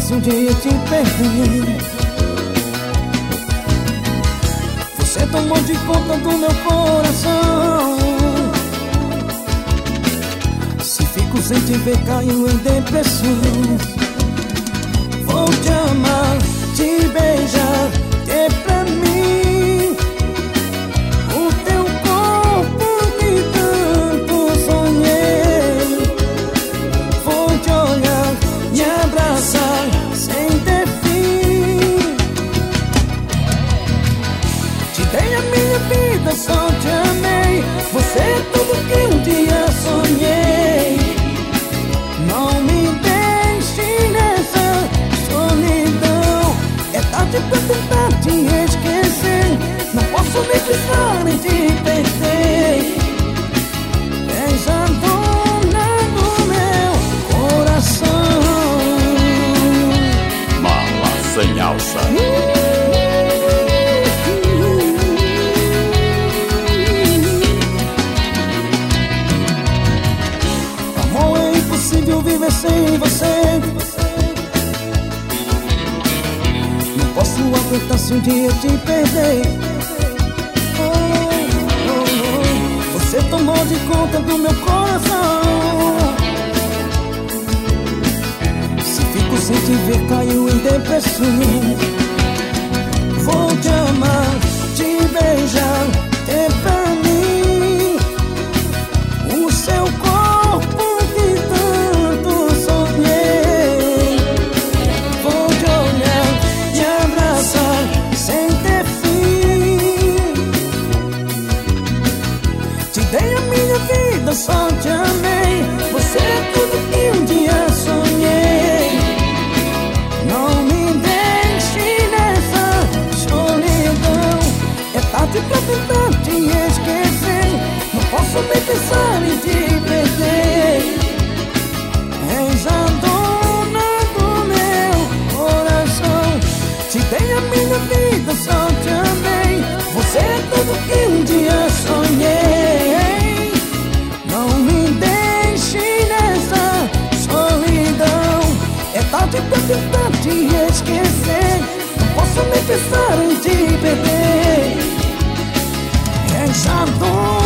fácil de te perder. Você tomou de conta do meu coração. Se fico sem te ver, caio em depressão. Vou te amar, te beijar, ter pra mim o teu corpo que tanto sonhei. Vou te olhar, me abraçar sem ter fim. Te dei a minha vida, só te amei. Você é tudo que um dia sonhei. Não me deixe nessa solidão. É tarde pra tentar te esquecer. Não posso nem pensar em te perder. És a dona do meu coração. Mala sem alça. Amor, é impossível viver sem você. Não posso aguentar se um dia te perder. Oh, oh, oh. Você tomou de conta do meu coração. Se fico sem te ver, caio em depressão. Vou te amar, te beijar, ter pra mim o seu corpo que tanto sonhei. Vou te olhar, te abraçar sem ter fim. Te dei a minha vida, só te amei. Você é tudo que um dia sonhei. Não me deixe nessa solidão. É tarde pra tentar te esquecer. Não posso nem pensar em te perder. És a dona do meu coração. Te dei a minha vida, só te amei. Você é tudo que um dia sonhei. Não me deixe nessa solidão. É tarde pra tentar te esquecer. Não posso nem pensar em te perder. És a dona